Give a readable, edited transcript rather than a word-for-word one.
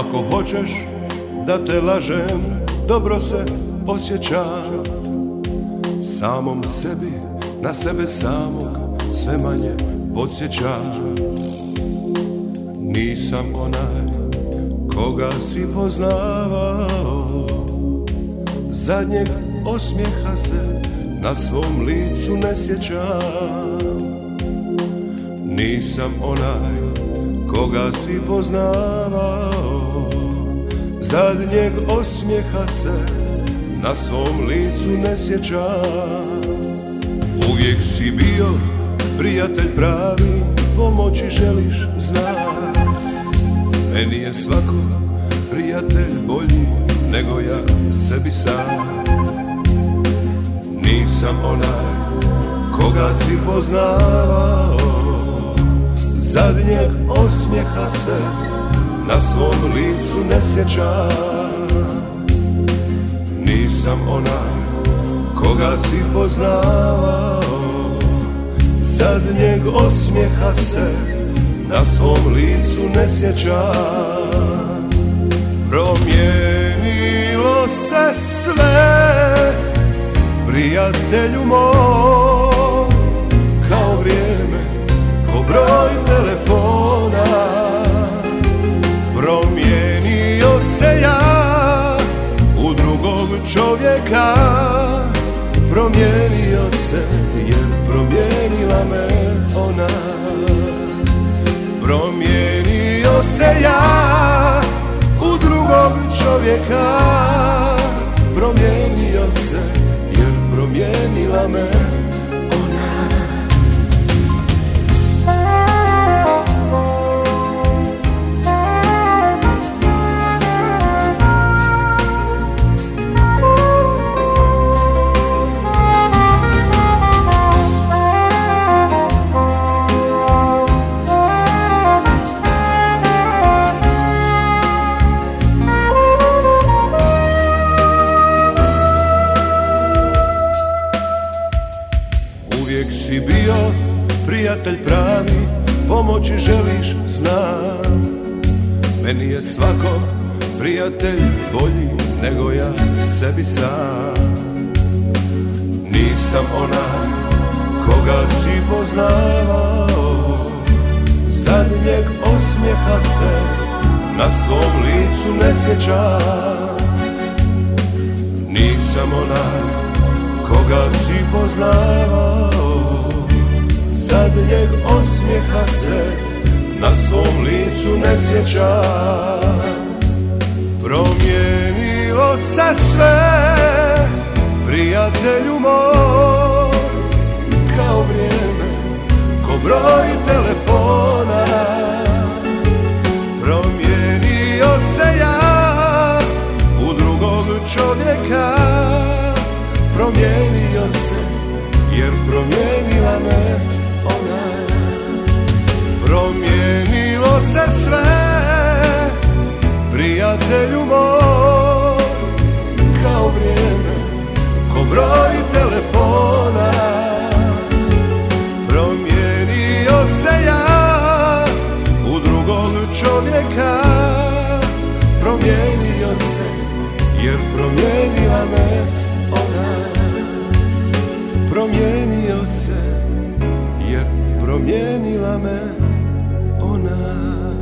Ako hoćeš da te lažem, dobro se osjećam. Samom sebi, na sebe samog sve manje podsjećam. Nisam onaj koga si poznavao, zadnjeg osmijeha se na svom licu ne sjećam. Nisam onaj koga si poznavao, zadnjeg osmijeha se na svom licu ne sjećam. Uvijek si bio prijatelj pravi, pomoći želiš, znam. Meni je svako prijatelj bolji nego ja sebi sam. Nisam onaj koga si poznavao, zadnjeg osmijeha se na svom licu ne sjećam. Nisam onaj koga si poznavao, zadnjeg osmijeha se na svom licu ne sjećam. Promijenilo se sve, prijatelju moj, kao vrijeme, ko broj telefona. Promijenio se ja u drugog čovjeka, promijenio se jer promijenila me ona. Promijenio se ja u drugog čovjeka, promijenio se jer promijenila me ona. Uvijek si bio prijatelj pravi, pomoći želiš, znam. Meni je svako prijatelj bolji nego ja sebi sam. Nisam onaj koga si poznavao, zadnjeg osmijeha se na svom licu ne sjećam. Nisam onaj koga si poznavao, zadnjeg osmijeha se na svom licu ne sjećam. Promijenilo se sve, prijatelju moj, kao vrijeme, ko broj telefona. Promijenio se ja u drugog čovjeka, promijenio se jer promijenila me ona. Promijenilo se sve, prijatelju moj, kao vrijeme, ko broj telefona. Promijenio se ja u drugog čovjeka, promijenio se jer promijenila me ona. Promijenio se jer promijenila me ona.